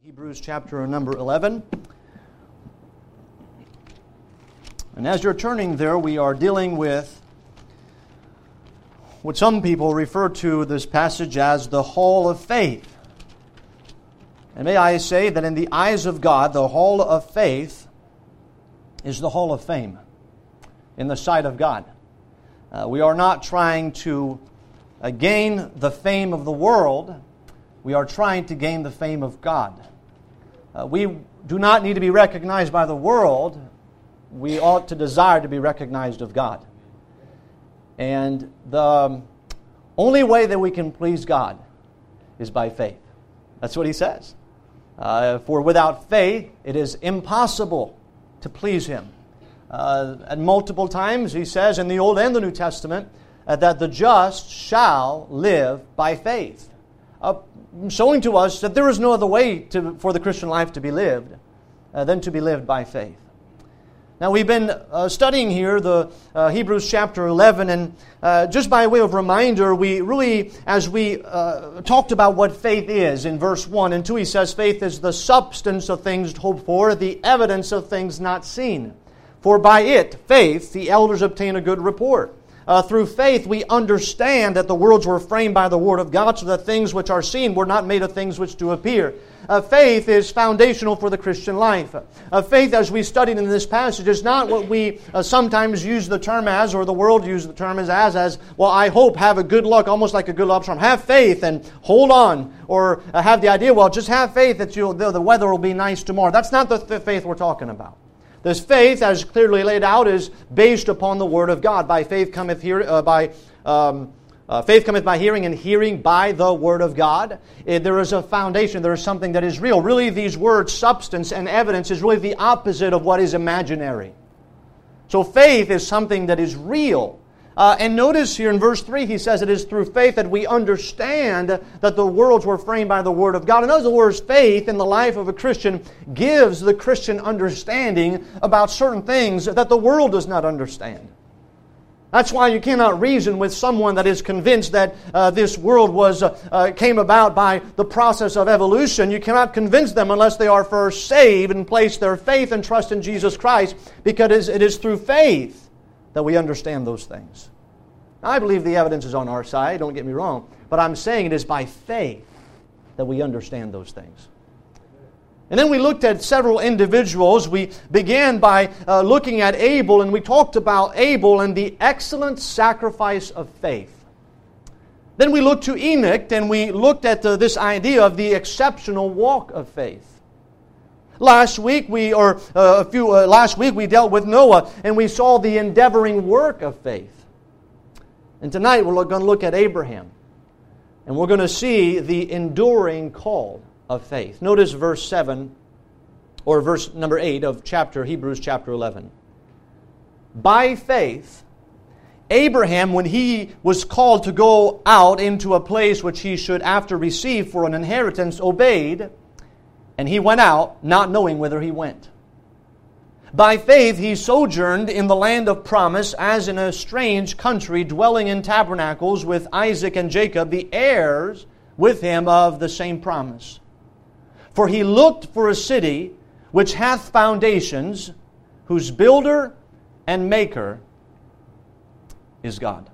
Hebrews chapter number 11. And as you're turning there, we are dealing with what some people refer to this passage as the Hall of Faith. And may I say that in the eyes of God, the Hall of Faith is the Hall of Fame in the sight of God. We are not trying to gain the fame of the world. We are trying to gain the fame of God. We do not need to be recognized by the world. We ought to desire to be recognized of God. And the only way that we can please God is by faith. That's what he says. For without faith, it is impossible to please Him. And multiple times he says in the Old and the New Testament that the just shall live by faith. Showing to us that there is no other way for the Christian life to be lived than to be lived by faith. Now we've been studying here the Hebrews chapter 11, and just by way of reminder, we really, as we talked about what faith is in verse 1 and 2, he says faith is the substance of things hoped for, the evidence of things not seen. For by it, faith, the elders obtain a good report. Through faith, we understand that the worlds were framed by the Word of God, so that things which are seen were not made of things which do appear. Faith is foundational for the Christian life. Faith, as we studied in this passage, is not what we sometimes use the term as, or the world uses the term as, well, I hope, have a good luck, almost like a good luck charm. Have faith and hold on. Or have the idea, well, just have faith that the weather will be nice tomorrow. That's not the faith we're talking about. This faith, as clearly laid out, is based upon the Word of God. By faith cometh faith cometh by hearing, and hearing by the Word of God. There is a foundation. There is something that is real. Really, these words, substance and evidence, is really the opposite of what is imaginary. So faith is something that is real. And notice here in verse 3, he says it is through faith that we understand that the worlds were framed by the Word of God. In other words, faith in the life of a Christian gives the Christian understanding about certain things that the world does not understand. That's why you cannot reason with someone that is convinced that this world came about by the process of evolution. You cannot convince them unless they are first saved and place their faith and trust in Jesus Christ, because it is through faith that we understand those things. Now, I believe the evidence is on our side, don't get me wrong, but I'm saying it is by faith that we understand those things. And then we looked at several individuals. We began by looking at Abel, and we talked about Abel and the excellent sacrifice of faith. Then we looked to Enoch, and we looked at this idea of the exceptional walk of faith. Last week we dealt with Noah, and we saw the endeavoring work of faith. And tonight we're going to look at Abraham, and we're going to see the enduring call of faith. Notice verse 7, or verse number 8 of Hebrews chapter 11. By faith, Abraham, when he was called to go out into a place which he should after receive for an inheritance, obeyed. And he went out, not knowing whither he went. By faith he sojourned in the land of promise, as in a strange country, dwelling in tabernacles with Isaac and Jacob, the heirs with him of the same promise. For he looked for a city which hath foundations, whose builder and maker is God.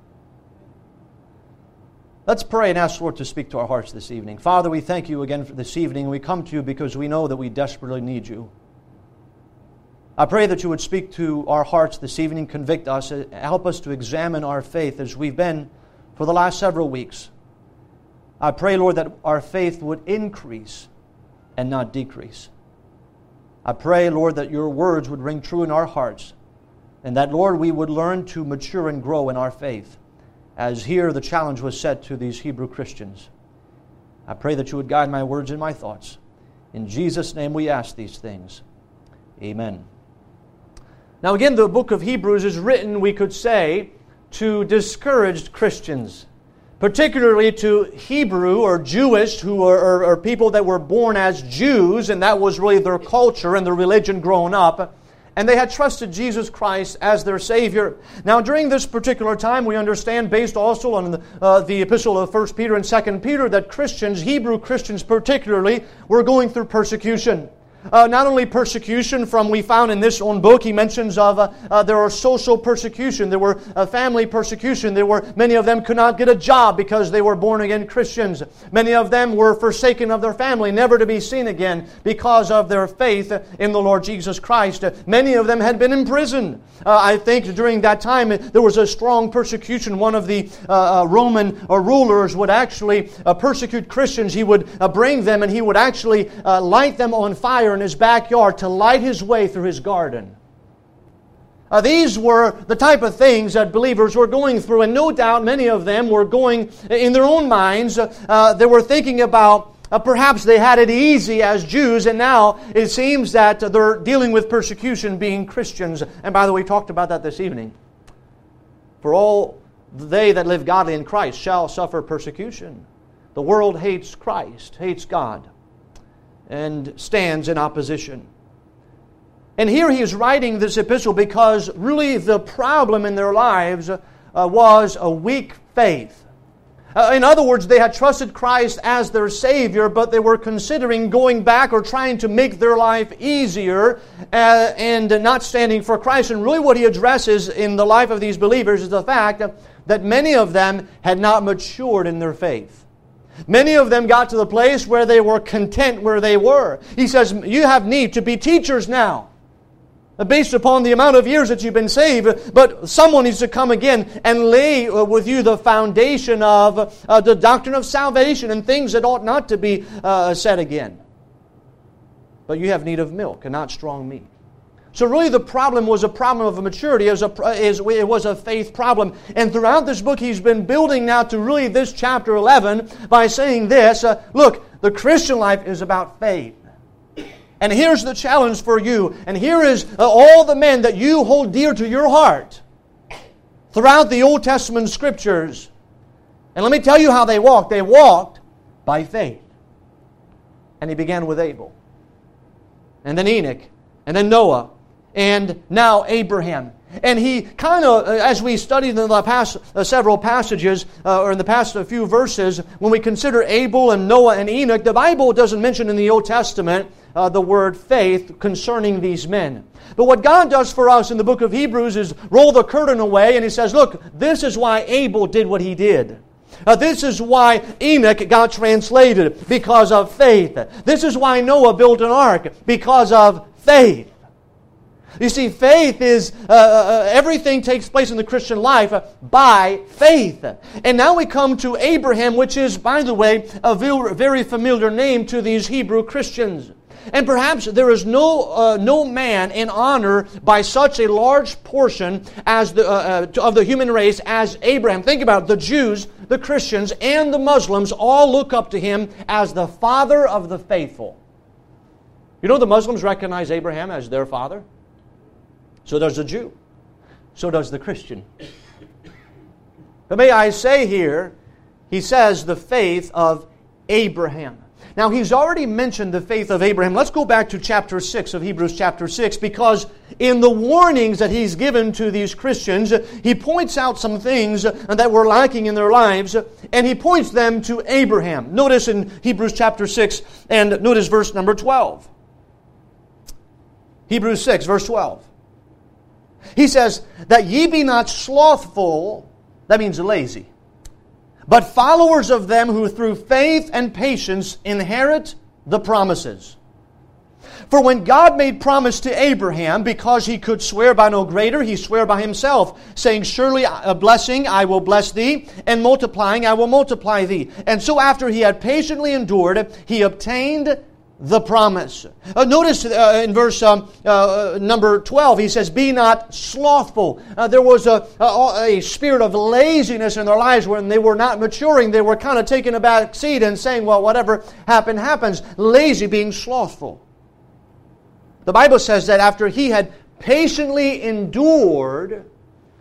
Let's pray and ask the Lord to speak to our hearts this evening. Father, we thank you again for this evening. We come to you because we know that we desperately need you. I pray that you would speak to our hearts this evening, convict us, help us to examine our faith as we've been for the last several weeks. I pray, Lord, that our faith would increase and not decrease. I pray, Lord, that your words would ring true in our hearts, and that, Lord, we would learn to mature and grow in our faith. As here the challenge was set to these Hebrew Christians. I pray that you would guide my words and my thoughts. In Jesus' name we ask these things. Amen. Now again, the book of Hebrews is written, we could say, to discouraged Christians. Particularly to Hebrew or Jewish, who are people that were born as Jews, and that was really their culture and their religion growing up. and they had trusted Jesus Christ as their Savior. Now, during this particular time, we understand, based also on the epistle of 1 Peter and 2 Peter, that Christians, Hebrew Christians particularly, were going through persecution. Not only persecution from, we found in this own book, he mentions of there were social persecution, there were family persecution, many of them could not get a job because they were born again Christians. Many of them were forsaken of their family, never to be seen again because of their faith in the Lord Jesus Christ. Many of them had been imprisoned. I think during that time there was a strong persecution. One of the Roman rulers would actually persecute Christians. He would bring them and he would actually light them on fire in his backyard to light his way through his garden. These were the type of things that believers were going through, and no doubt many of them were going in their own minds. They were thinking about perhaps they had it easy as Jews, and now it seems that they're dealing with persecution being Christians. And by the way, we talked about that this evening. For all they that live godly in Christ shall suffer persecution. The world hates Christ, hates God, and stands in opposition. And here he is writing this epistle because really the problem in their lives was a weak faith. In other words, they had trusted Christ as their Savior, but they were considering going back or trying to make their life easier and not standing for Christ. And really what he addresses in the life of these believers is the fact that many of them had not matured in their faith. Many of them got to the place where they were content where they were. He says, you have need to be teachers now, based upon the amount of years that you've been saved, but someone needs to come again and lay with you the foundation of the doctrine of salvation and things that ought not to be said again. But you have need of milk and not strong meat. So really the problem was a problem of maturity. It was a faith problem. And throughout this book he's been building now to really this chapter 11 by saying this, look, the Christian life is about faith. And here's the challenge for you. And here is all the men that you hold dear to your heart throughout the Old Testament Scriptures. And let me tell you how they walked. They walked by faith. And he began with Abel. And then Enoch. And then Noah. And now Abraham. And he kind of, as we studied in the past several passages, or in the past few verses, when we consider Abel and Noah and Enoch, the Bible doesn't mention in the Old Testament the word faith concerning these men. But what God does for us in the book of Hebrews is roll the curtain away, and He says, look, this is why Abel did what he did. This is why Enoch got translated, because of faith. This is why Noah built an ark, because of faith. You see, faith is, everything takes place in the Christian life by faith. And now we come to Abraham, which is, by the way, a very familiar name to these Hebrew Christians. And perhaps there is no man in honor by such a large portion as of the human race as Abraham. Think about it. The Jews, the Christians, and the Muslims all look up to him as the father of the faithful. You know the Muslims recognize Abraham as their father? So does the Jew. So does the Christian. But may I say here, he says the faith of Abraham. Now, he's already mentioned the faith of Abraham. Let's go back to chapter 6 of Hebrews chapter 6, because in the warnings that he's given to these Christians, he points out some things that were lacking in their lives, and he points them to Abraham. Notice in Hebrews chapter 6, and notice verse number 12. Hebrews 6, verse 12. He says, that ye be not slothful, that means lazy, but followers of them who through faith and patience inherit the promises. For when God made promise to Abraham, because he could swear by no greater, he sware by himself, saying, surely a blessing I will bless thee, and multiplying I will multiply thee. And so after he had patiently endured, he obtained the promise. Notice in verse number 12, he says, be not slothful. There was a spirit of laziness in their lives when they were not maturing. They were kind of taking a back seat and saying, well, whatever happened, happens. Lazy, being slothful. The Bible says that after he had patiently endured,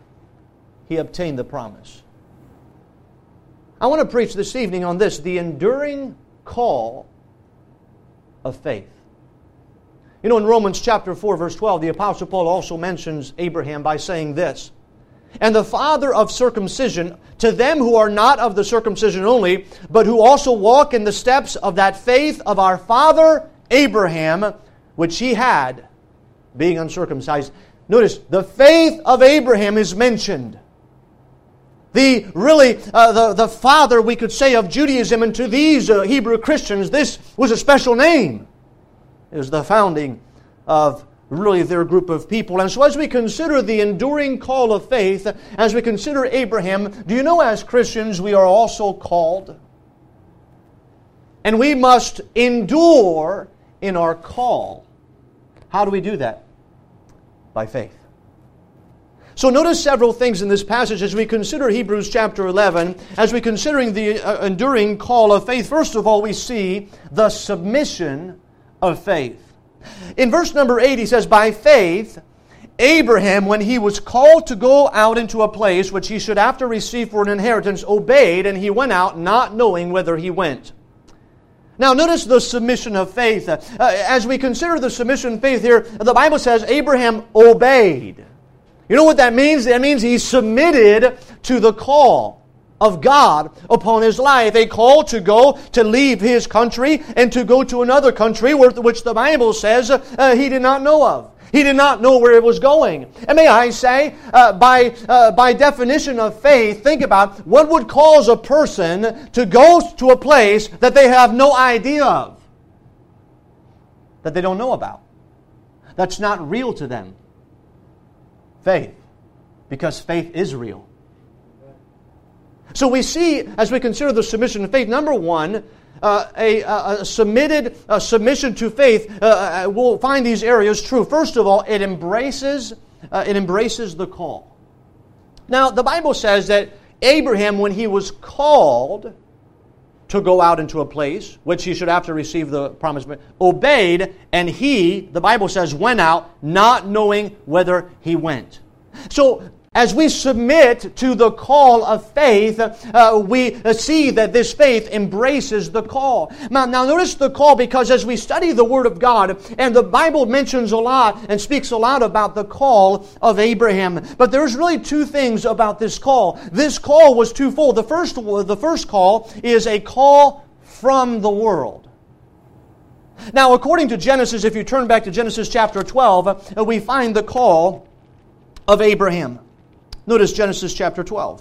he obtained the promise. I want to preach this evening on this, the enduring call of faith. You know, in Romans chapter 4, verse 12, the Apostle Paul also mentions Abraham by saying this, "And the father of circumcision, to them who are not of the circumcision only, but who also walk in the steps of that faith of our father Abraham, which he had, being uncircumcised." Notice, the faith of Abraham is mentioned. The father, we could say, of Judaism, and to these Hebrew Christians, this was a special name. It was the founding of really their group of people. And so as we consider the enduring call of faith, as we consider Abraham, do you know as Christians we are also called? And we must endure in our call. How do we do that? By faith. So notice several things in this passage as we consider Hebrews chapter 11, as we're considering the enduring call of faith. First of all, we see the submission of faith. In verse number 8, he says, "By faith, Abraham, when he was called to go out into a place which he should after receive for an inheritance, obeyed, and he went out, not knowing whither he went." Now, notice the submission of faith. As we consider the submission of faith here, the Bible says Abraham obeyed. You know what that means? That means he submitted to the call of God upon his life. A call to go, to leave his country and to go to another country which the Bible says he did not know of. He did not know where it was going. And may I say, by definition of faith, think about what would cause a person to go to a place that they have no idea of, that they don't know about, that's not real to them. Faith. Because faith is real. So we see, as we consider the submission of faith, number one, a submission to faith. We'll find these areas true. First of all, it embraces the call. Now, the Bible says that Abraham, when he was called to go out into a place which he should after receive the promise, obeyed, and he, the Bible says, went out not knowing whither he went. So, as we submit to the call of faith, we see that this faith embraces the call. Now notice the call, because as we study the Word of God, and the Bible mentions a lot and speaks a lot about the call of Abraham. But there's really two things about this call. This call was twofold. The first call is a call from the world. Now, according to Genesis, if you turn back to Genesis chapter 12, we find the call of Abraham. Notice Genesis chapter 12.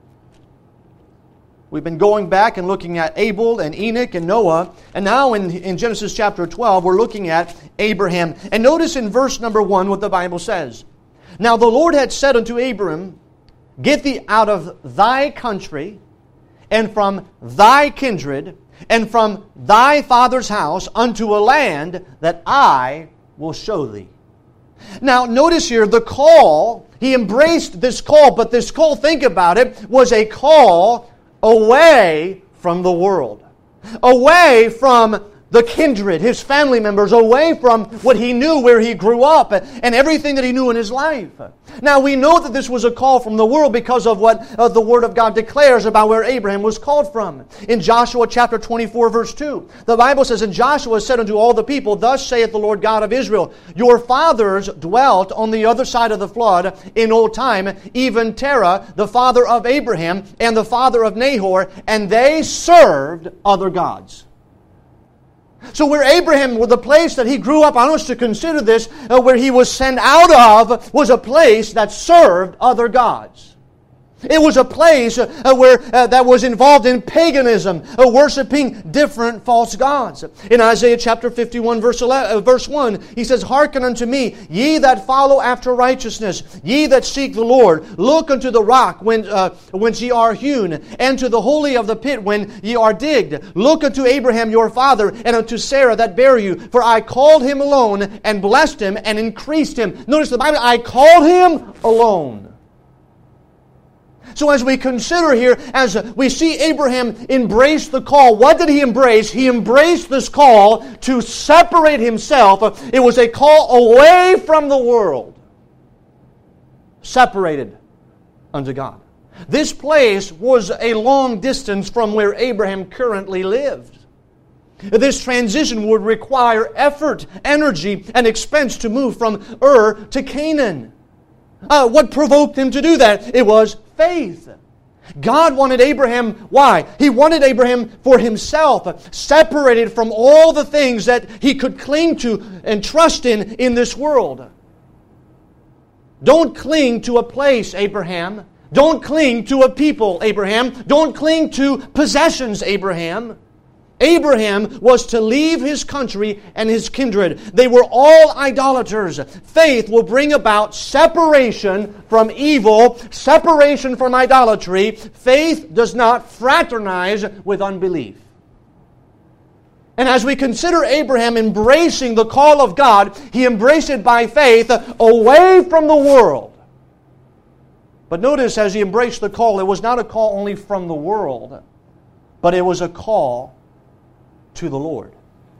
We've been going back and looking at Abel and Enoch and Noah. And now in Genesis chapter 12, we're looking at Abraham. And notice in verse number 1 what the Bible says. "Now the Lord had said unto Abram, Get thee out of thy country, and from thy kindred, and from thy father's house, unto a land that I will show thee." Now, notice here the call. He embraced this call, but this call, think about it, was a call away from the world. Away from the kindred, his family members, away from what he knew, where he grew up, and everything that he knew in his life. Now, we know that this was a call from the world because of what the Word of God declares about where Abraham was called from. In Joshua chapter 24, verse 2, the Bible says, "And Joshua said unto all the people, Thus saith the Lord God of Israel, Your fathers dwelt on the other side of the flood in old time, even Terah, the father of Abraham, and the father of Nahor, and they served other gods." So where Abraham, the place that he grew up, I want us to consider this, where he was sent out of, was a place that served other gods. It was a place where that was involved in paganism, worshiping different false gods. In Isaiah chapter 51, verse 1, he says, "Hearken unto me, ye that follow after righteousness, ye that seek the Lord. Look unto the rock whence ye are hewn, and to the holy of the pit when ye are digged. Look unto Abraham your father, and unto Sarah that bare you. For I called him alone, and blessed him, and increased him." Notice the Bible, I called him alone. So as we consider here, as we see Abraham embrace the call, what did he embrace? He embraced this call to separate himself. It was a call away from the world, separated unto God. This place was a long distance from where Abraham currently lived. This transition would require effort, energy, and expense to move from Ur to Canaan. What provoked him to do that? It was faith. God wanted Abraham, why? He wanted Abraham for himself, separated from all the things that he could cling to and trust in this world. Don't cling to a place, Abraham. Don't cling to a people, Abraham. Don't cling to possessions, Abraham. Abraham was to leave his country and his kindred. They were all idolaters. Faith will bring about separation from evil, separation from idolatry. Faith does not fraternize with unbelief. And as we consider Abraham embracing the call of God, he embraced it by faith away from the world. But notice as he embraced the call, it was not a call only from the world, but it was a call to the Lord.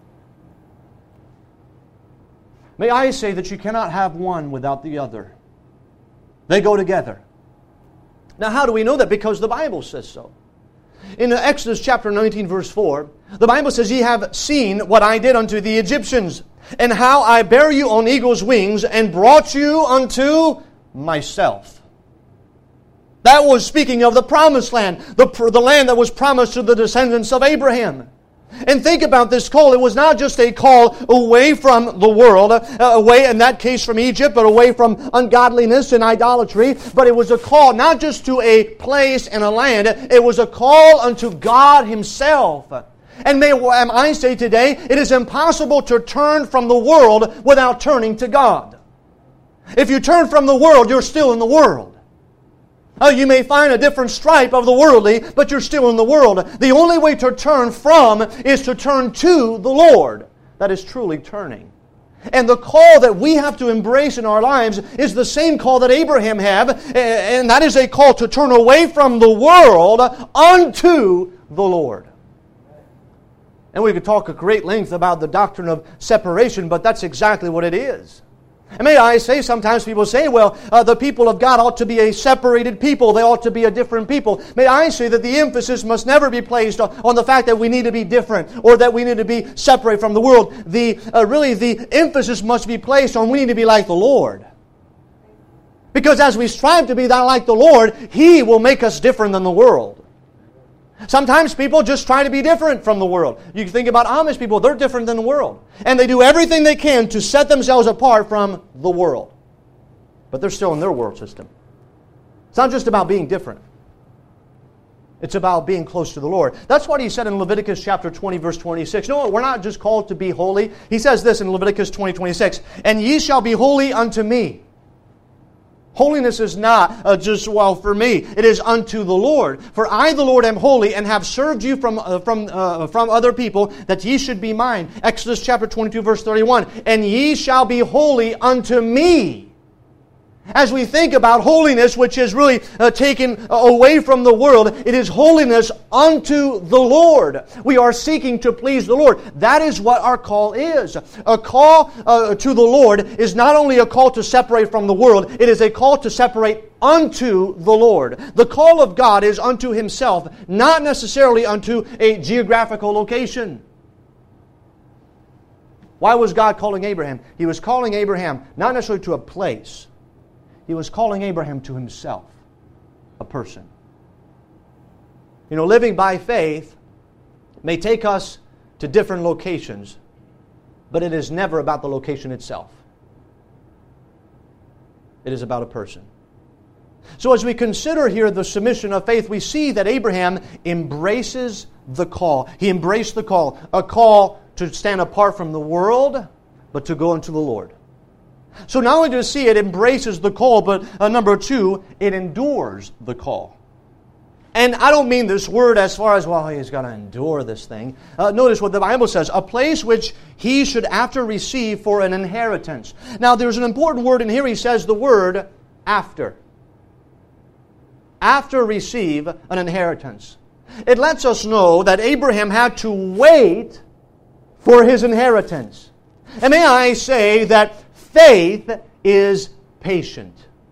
May I say that you cannot have one without the other. They go together. Now how do we know that? Because the Bible says so. In Exodus chapter 19 verse 4, the Bible says, "Ye have seen what I did unto the Egyptians, and how I bare you on eagle's wings, and brought you unto myself." That was speaking of the promised land, the land that was promised to the descendants of Abraham. And think about this call. It was not just a call away from the world, away in that case from Egypt, but away from ungodliness and idolatry. But it was a call not just to a place and a land. It was a call unto God Himself. And may I say today, it is impossible to turn from the world without turning to God. If you turn from the world, you're still in the world. You may find a different stripe of the worldly, but you're still in the world. The only way to turn from is to turn to the Lord. That is truly turning. And the call that we have to embrace in our lives is the same call that Abraham had, and that is a call to turn away from the world unto the Lord. And we could talk at great length about the doctrine of separation, but that's exactly what it is. And may I say, sometimes people say, well, the people of God ought to be a separated people. They ought to be a different people. May I say that the emphasis must never be placed on the fact that we need to be different or that we need to be separate from the world. Really, the emphasis must be placed on we need to be like the Lord. Because as we strive to be that like the Lord, He will make us different than the world. Sometimes people just try to be different from the world. You can think about Amish people, they're different than the world. And they do everything they can to set themselves apart from the world. But they're still in their world system. It's not just about being different. It's about being close to the Lord. That's what He said in Leviticus chapter 20, verse 26. No, we're not just called to be holy. He says this in Leviticus 20, 26. "And ye shall be holy unto me." Holiness is not just, well, for me. It is unto the Lord. "For I, the Lord, am holy, and have served you from other people, that ye should be mine." Exodus chapter 22, verse 31. "And ye shall be holy unto me." As we think about holiness, which is really taken away from the world, it is holiness unto the Lord. We are seeking to please the Lord. That is what our call is. A call to the Lord is not only a call to separate from the world, it is a call to separate unto the Lord. The call of God is unto Himself, not necessarily unto a geographical location. Why was God calling Abraham? He was calling Abraham not necessarily to a place. He was calling Abraham to Himself, a person. You know, living by faith may take us to different locations, but it is never about the location itself. It is about a person. So as we consider here the submission of faith, we see that Abraham embraces the call. He embraced the call, a call to stand apart from the world, but to go unto the Lord. So not only do we see it embraces the call, but number two, it endures the call. And I don't mean this word as far as, well, he's got to endure this thing. Notice what the Bible says, a place which he should after receive for an inheritance. Now there's an important word in here. He says the word after. After receive an inheritance. It lets us know that Abraham had to wait for his inheritance. And may I say that faith is patient.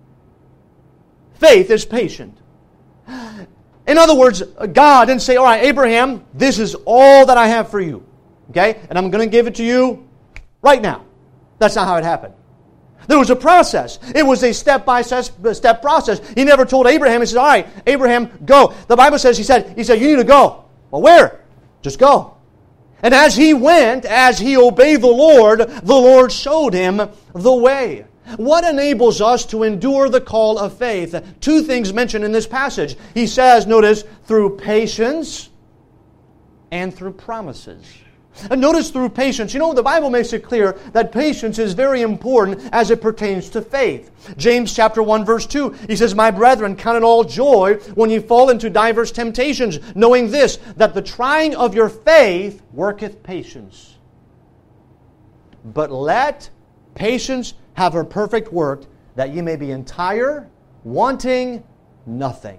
Faith is patient. In other words, God didn't say, all right, Abraham, this is all that I have for you. Okay? And I'm going to give it to you right now. That's not how it happened. There was a process. It was a step-by-step process. He never told Abraham, he said, all right, Abraham, go. The Bible says, he said, you need to go. Well, where? Just go. And as he went, as he obeyed the Lord showed him the way. What enables us to endure the call of faith? Two things mentioned in this passage. He says, notice, through patience and through promises. And notice through patience. You know, the Bible makes it clear that patience is very important as it pertains to faith. James chapter 1 verse 2, he says, my brethren, count it all joy when ye fall into diverse temptations, knowing this, that the trying of your faith worketh patience. But let patience have her perfect work, that ye may be entire, wanting nothing.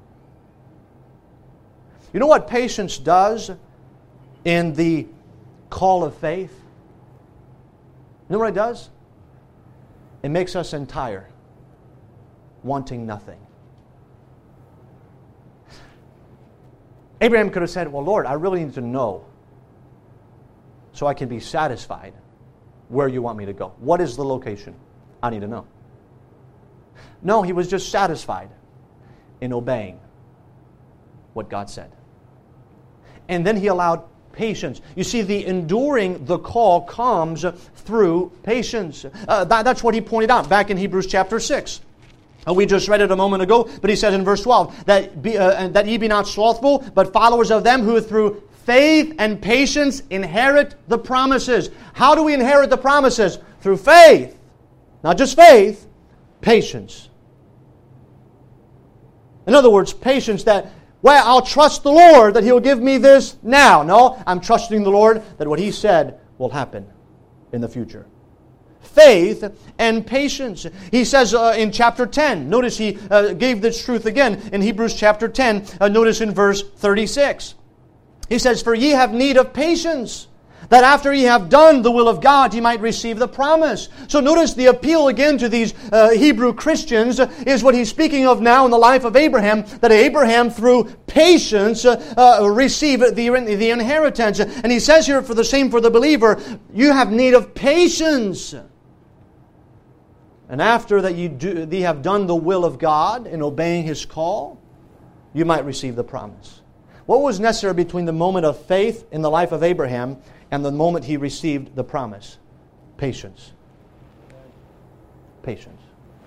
You know what patience does in the call of faith? You know what it does? It makes us entire, wanting nothing. Abraham could have said, well, Lord, I really need to know so I can be satisfied where you want me to go. What is the location? I need to know. No, he was just satisfied in obeying what God said. And then he allowed patience. You see, the enduring the call comes through patience. That's what he pointed out back in Hebrews chapter 6. We just read it a moment ago, but he says in verse 12, that ye be not slothful, but followers of them who through faith and patience inherit the promises. How do we inherit the promises? Through faith. Not just faith, patience. In other words, patience that, well, I'll trust the Lord that He'll give me this now. No, I'm trusting the Lord that what He said will happen in the future. Faith and patience. He says in chapter 10, notice he gave this truth again in Hebrews chapter 10, notice in verse 36. He says, for ye have need of patience, that after ye have done the will of God, ye might receive the promise. So notice the appeal again to these Hebrew Christians is what he's speaking of now in the life of Abraham, that Abraham through patience received the inheritance. And he says here for the same for the believer, you have need of patience. And after that ye have done the will of God in obeying His call, you might receive the promise. What was necessary between the moment of faith in the life of Abraham and the moment he received the promise? Patience. Patience.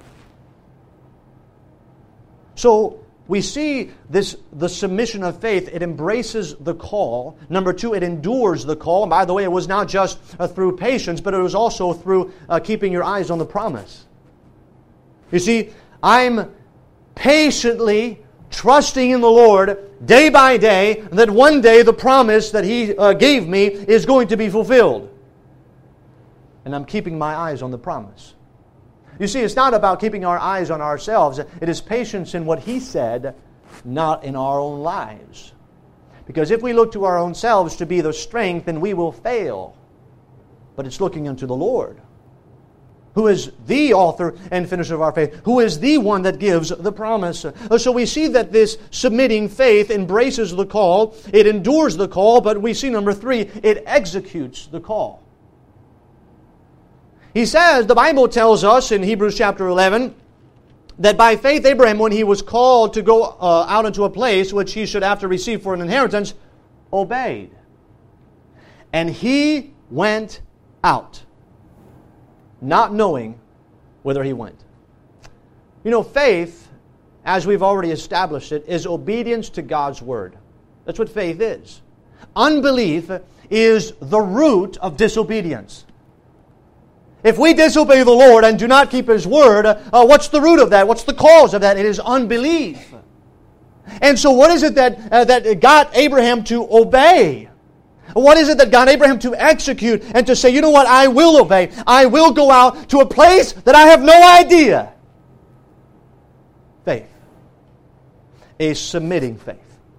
So we see the submission of faith. It embraces the call. Number two, it endures the call. And by the way, it was not just through patience, but it was also through keeping your eyes on the promise. You see, I'm patiently trusting in the Lord day by day that one day the promise that He gave me is going to be fulfilled. And I'm keeping my eyes on the promise. You see, it's not about keeping our eyes on ourselves. It is patience in what He said, not in our own lives. Because if we look to our own selves to be the strength, then we will fail. But it's looking unto the Lord, who is the author and finisher of our faith, who is the one that gives the promise. So we see that this submitting faith embraces the call, it endures the call, but we see number three, it executes the call. He says, the Bible tells us in Hebrews chapter 11, that by faith Abraham, when he was called to go out into a place which he should after receive for an inheritance, obeyed. And he went out, not knowing whither he went. You know, faith, as we've already established it, is obedience to God's Word. That's what faith is. Unbelief is the root of disobedience. If we disobey the Lord and do not keep His Word, what's the root of that? What's the cause of that? It is unbelief. And so what is it that got Abraham to obey? What is it that got Abraham to execute and to say, you know what, I will obey. I will go out to a place that I have no idea. Faith. A submitting faith.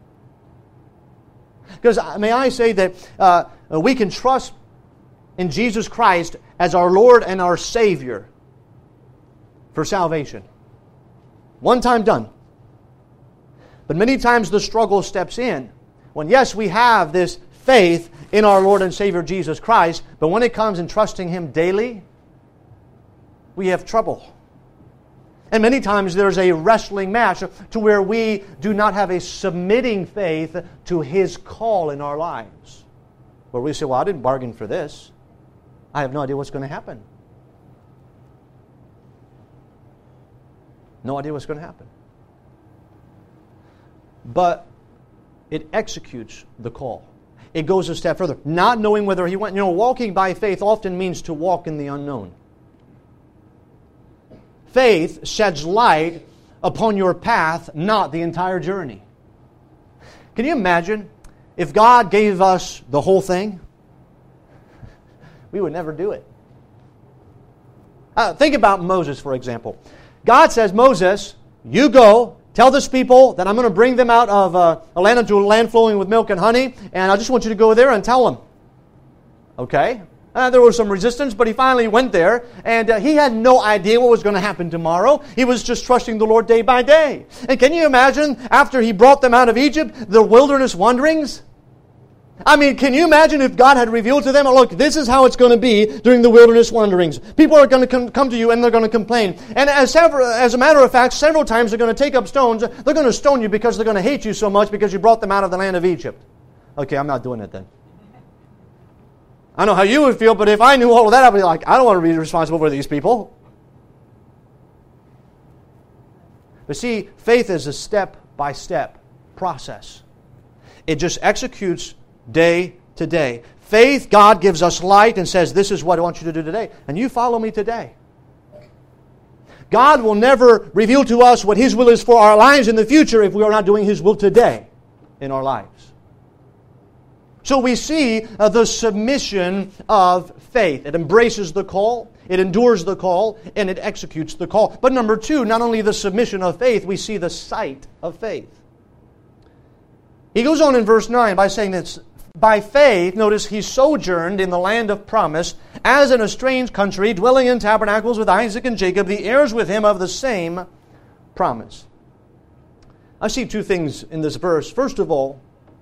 Because may I say that we can trust in Jesus Christ as our Lord and our Savior for salvation. One time done. But many times the struggle steps in when, yes, we have this faith in our Lord and Savior Jesus Christ, but when it comes in trusting Him daily, we have trouble. And many times there's a wrestling match to where we do not have a submitting faith to His call in our lives. Where we say, well, I didn't bargain for this. I have no idea what's going to happen. No idea what's going to happen. But it executes the call. It goes a step further. Not knowing whether He went. Walking by faith often means to walk in the unknown. Faith sheds light upon your path, not the entire journey. Can you imagine if God gave us the whole thing? We would never do it. Think about Moses, for example. God says, Moses, you go, tell this people that I'm going to bring them out of a land into a land flowing with milk and honey, and I just want you to go there and tell them. Okay? There was some resistance, but he finally went there, and he had no idea what was going to happen tomorrow. He was just trusting the Lord day by day. And can you imagine, after he brought them out of Egypt, the wilderness wanderings? I mean, can you imagine if God had revealed to them, look, this is how it's going to be during the wilderness wanderings. People are going to come to you and they're going to complain. And as a matter of fact, several times they're going to take up stones. They're going to stone you because they're going to hate you so much because you brought them out of the land of Egypt. Okay, I'm not doing it then. I know how you would feel, but if I knew all of that, I'd be like, I don't want to be responsible for these people. But see, faith is a step-by-step process. It just executes day to day. Faith, God gives us light and says, this is what I want you to do today. And you follow me today. God will never reveal to us what His will is for our lives in the future if we are not doing His will today in our lives. So we see the submission of faith. It embraces the call, it endures the call, and it executes the call. But number two, not only the submission of faith, we see the sight of faith. He goes on in verse 9 by saying this, by faith, notice, he sojourned in the land of promise, as in a strange country, dwelling in tabernacles with Isaac and Jacob, the heirs with him of the same promise. I see two things in this verse. First of all,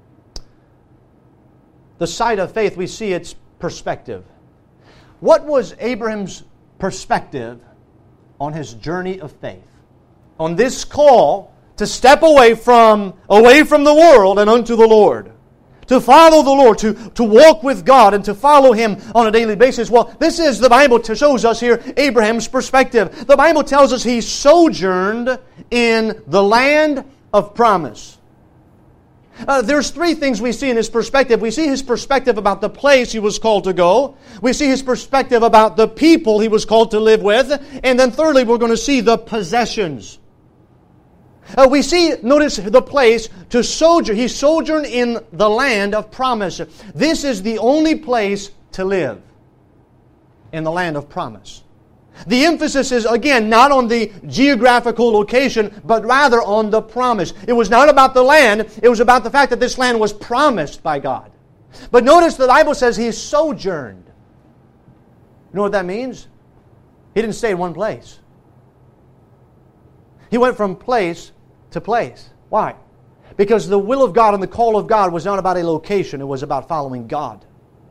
the sight of faith, we see its perspective. What was Abraham's perspective on his journey of faith? On this call to step away from the world and unto the Lord. To follow the Lord, to walk with God and to follow Him on a daily basis. Well, this is, the Bible shows us here, Abraham's perspective. The Bible tells us he sojourned in the land of promise. There's three things we see in his perspective. We see his perspective about the place he was called to go. We see his perspective about the people he was called to live with. And then thirdly, we're going to see the possessions. We see, notice the place to sojourn. He sojourned in the land of promise. This is the only place to live, in the land of promise. The emphasis is, again, not on the geographical location, but rather on the promise. It was not about the land. It was about the fact that this land was promised by God. But notice the Bible says he sojourned. You know what that means? He didn't stay in one place. He went from place to place. Why? Because the will of God and the call of God was not about a location. It was about following God.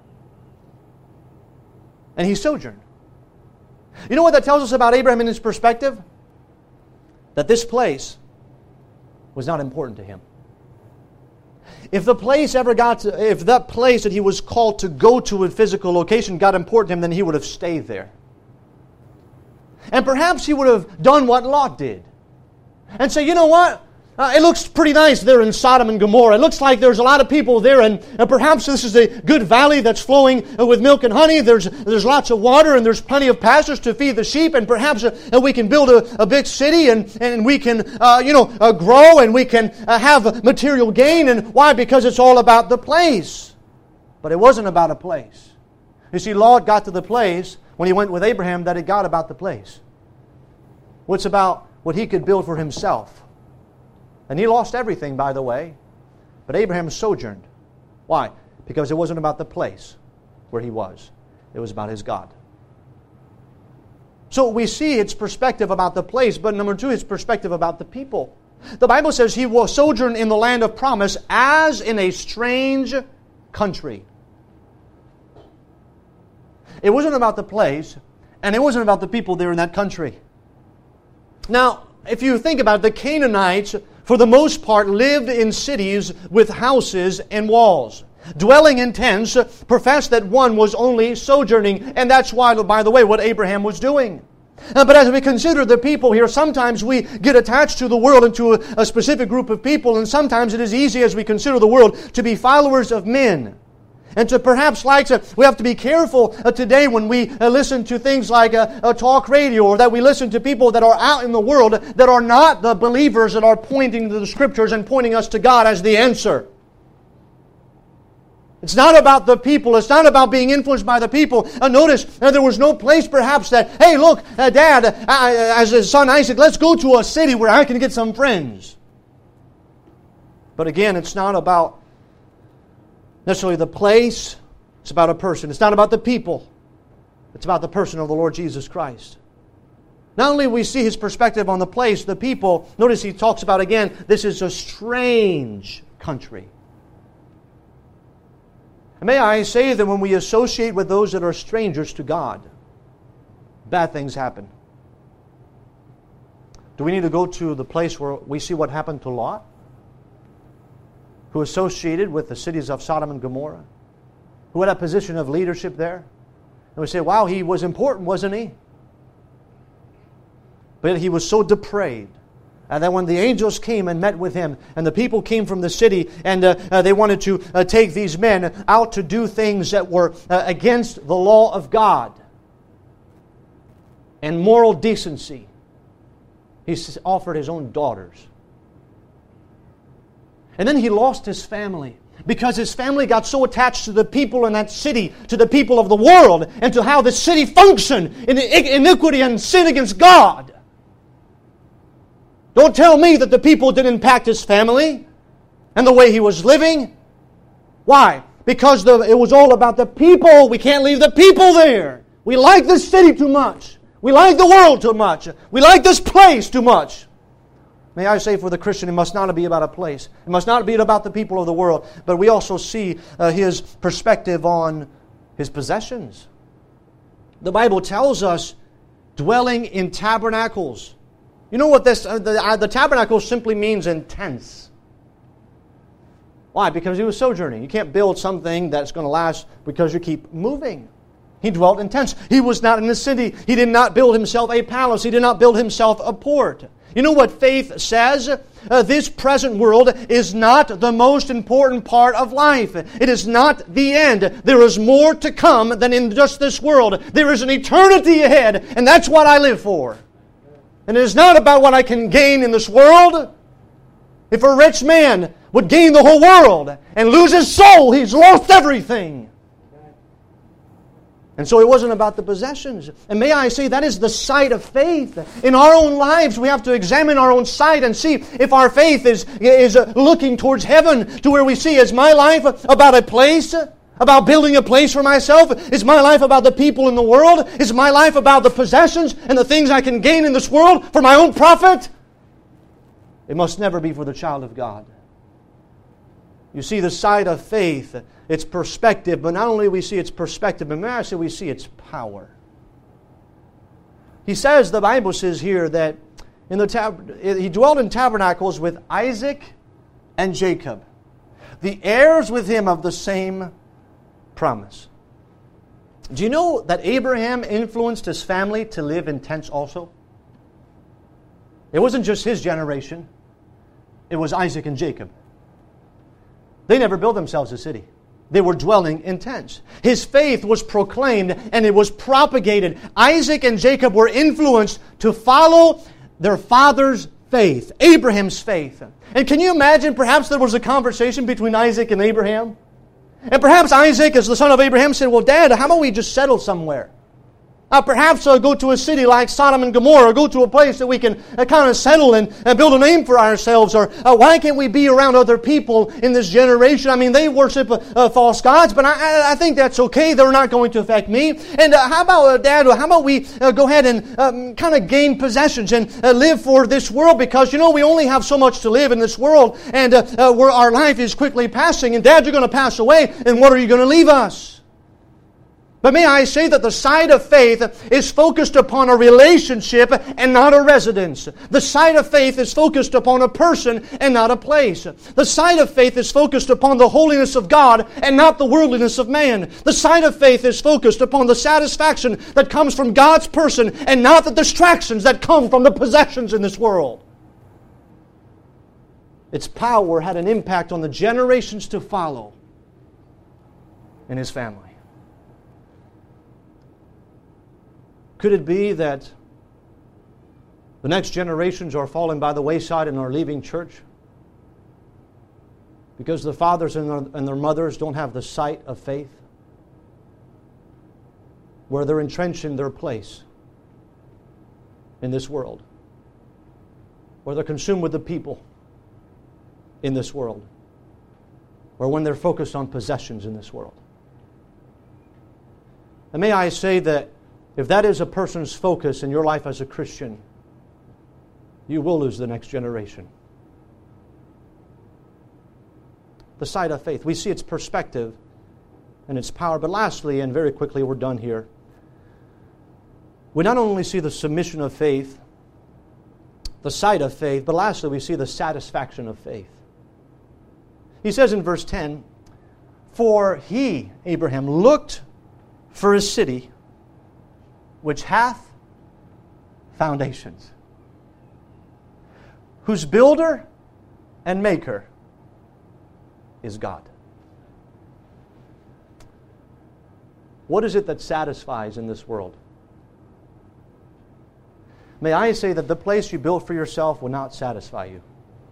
And he sojourned. You know what that tells us about Abraham in his perspective? That this place was not important to him. If that place that he was called to go to a physical location got important to him, then he would have stayed there. And perhaps he would have done what Lot did. And say, you know what? It looks pretty nice there in Sodom and Gomorrah. It looks like there's a lot of people there, and perhaps this is a good valley that's flowing with milk and honey. There's lots of water, and there's plenty of pastures to feed the sheep, and perhaps we can build a big city, and we can grow, and we can have material gain. And why? Because it's all about the place. But it wasn't about a place. You see, Lot got to the place when he went with Abraham that it got about the place. What's about what he could build for himself. And he lost everything, by the way. But Abraham sojourned. Why? Because it wasn't about the place where he was. It was about his God. So we see its perspective about the place, but number two, its perspective about the people. The Bible says he will sojourn in the land of promise as in a strange country. It wasn't about the place, and it wasn't about the people there in that country. Now, if you think about it, the Canaanites, for the most part, lived in cities with houses and walls. Dwelling in tents professed that one was only sojourning, and that's why, by the way, what Abraham was doing. But as we consider the people here, sometimes we get attached to the world and to a specific group of people, and sometimes it is easy as we consider the world to be followers of men. And to perhaps we have to be careful today when we listen to things like talk radio, or that we listen to people that are out in the world that are not the believers that are pointing to the Scriptures and pointing us to God as the answer. It's not about the people. It's not about being influenced by the people. Notice, there was no place perhaps that, hey, look, Dad, as his son Isaac, let's go to a city where I can get some friends. But again, it's not about necessarily the place. It's about a person. It's not about the people. It's about the person of the Lord Jesus Christ. Not only we see his perspective on the place, the people, notice he talks about again, this is a strange country. And may I say that when we associate with those that are strangers to God, bad things happen. Do we need to go to the place where we see what happened to Lot, who associated with the cities of Sodom and Gomorrah, who had a position of leadership there? And we say, wow, he was important, wasn't he? But he was so depraved. And then when the angels came and met with him, and the people came from the city, and they wanted to take these men out to do things that were against the law of God and moral decency, he offered his own daughters. And then he lost his family, because his family got so attached to the people in that city, to the people of the world, and to how the city functioned in iniquity and sin against God. Don't tell me that the people didn't impact his family and the way he was living. Why? Because it was all about the people. We can't leave the people there. We like this city too much. We like the world too much. We like this place too much. May I say, for the Christian, it must not be about a place. It must not be about the people of the world. But we also see his perspective on his possessions. The Bible tells us dwelling in tabernacles. You know what this, the tabernacle simply means in tents. Why? Because he was sojourning. You can't build something that's going to last because you keep moving. He dwelt in tents. He was not in the city. He did not build himself a palace. He did not build himself a port. You know what faith says? This present world is not the most important part of life. It is not the end. There is more to come than in just this world. There is an eternity ahead, and that's what I live for. And it is not about what I can gain in this world. If a rich man would gain the whole world and lose his soul, he's lost everything. And so it wasn't about the possessions. And may I say, that is the sight of faith. In our own lives, we have to examine our own sight and see if our faith is looking towards heaven, to where we see, is my life about a place? About building a place for myself? Is my life about the people in the world? Is my life about the possessions and the things I can gain in this world for my own profit? It must never be for the child of God. You see, the side of faith, its perspective, but not only we see its perspective, but may I say we see its power. He says, the Bible says here, that he dwelt in tabernacles with Isaac and Jacob, the heirs with him of the same promise. Do you know that Abraham influenced his family to live in tents also? It wasn't just his generation. It was Isaac and Jacob. They never built themselves a city. They were dwelling in tents. His faith was proclaimed and it was propagated. Isaac and Jacob were influenced to follow their father's faith, Abraham's faith. And can you imagine, perhaps there was a conversation between Isaac and Abraham? And perhaps Isaac, as the son of Abraham, said, well, Dad, how about we just settle somewhere? Perhaps go to a city like Sodom and Gomorrah, or go to a place that we can kind of settle and build a name for ourselves. Or why can't we be around other people in this generation? I mean, they worship false gods, but I think that's okay. They're not going to affect me. And how about, Dad, how about we go ahead and kind of gain possessions and live for this world? Because, we only have so much to live in this world, and where our life is quickly passing. And Dad, you're going to pass away, and what are you going to leave us? But may I say that the side of faith is focused upon a relationship and not a residence. The side of faith is focused upon a person and not a place. The side of faith is focused upon the holiness of God and not the worldliness of man. The side of faith is focused upon the satisfaction that comes from God's person and not the distractions that come from the possessions in this world. Its power had an impact on the generations to follow in his family. Could it be that the next generations are falling by the wayside and are leaving church because the fathers and their mothers don't have the sight of faith, where they're entrenched in their place in this world, where they're consumed with the people in this world, or when they're focused on possessions in this world? And may I say that if that is a person's focus in your life as a Christian, you will lose the next generation. The side of faith. We see its perspective and its power. But lastly, and very quickly, we're done here, we not only see the submission of faith, the side of faith, but lastly, we see the satisfaction of faith. He says in verse 10, "For he," Abraham, "looked for a city which hath foundations, whose builder and maker is God." What is it that satisfies in this world? May I say that the place you built for yourself will not satisfy you.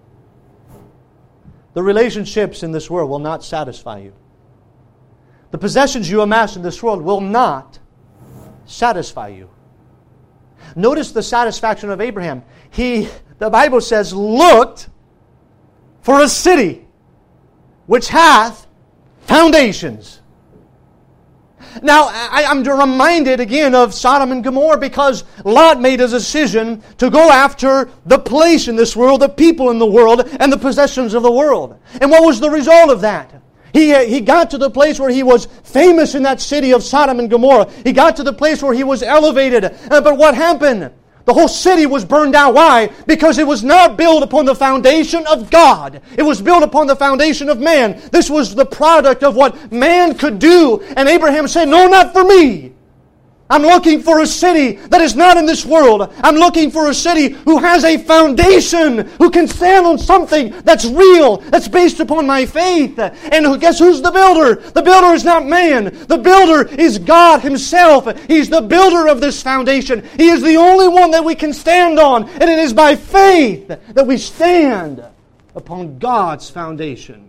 The relationships in this world will not satisfy you. The possessions you amass in this world will not satisfy you. Notice the satisfaction of Abraham. He, the Bible says, looked for a city which hath foundations. Now, I'm reminded again of Sodom and Gomorrah because Lot made a decision to go after the place in this world, the people in the world, and the possessions of the world. And what was the result of that? He got to the place where he was famous in that city of Sodom and Gomorrah. He got to the place where he was elevated. But what happened? The whole city was burned down. Why? Because it was not built upon the foundation of God. It was built upon the foundation of man. This was the product of what man could do. And Abraham said, "No, not for me. I'm looking for a city that is not in this world. I'm looking for a city who has a foundation, who can stand on something that's real, that's based upon my faith." And guess who's the builder? The builder is not man. The builder is God Himself. He's the builder of this foundation. He is the only one that we can stand on. And it is by faith that we stand upon God's foundation.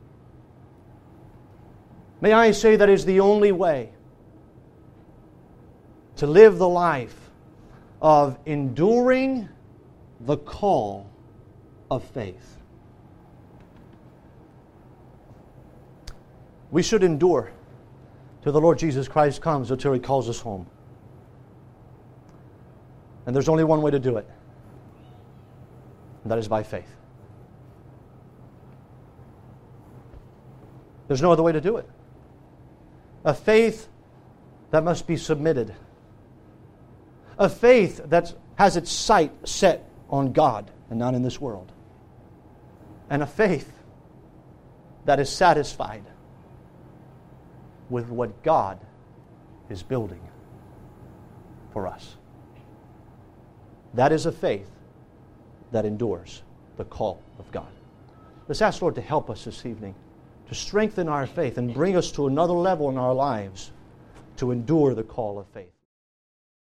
May I say that is the only way to live the life of enduring the call of faith. We should endure till the Lord Jesus Christ comes, until He calls us home. And there's only one way to do it, and that is by faith. There's no other way to do it. A faith that must be submitted. A faith that has its sight set on God and not in this world. And a faith that is satisfied with what God is building for us. That is a faith that endures the call of God. Let's ask the Lord to help us this evening, to strengthen our faith and bring us to another level in our lives to endure the call of faith.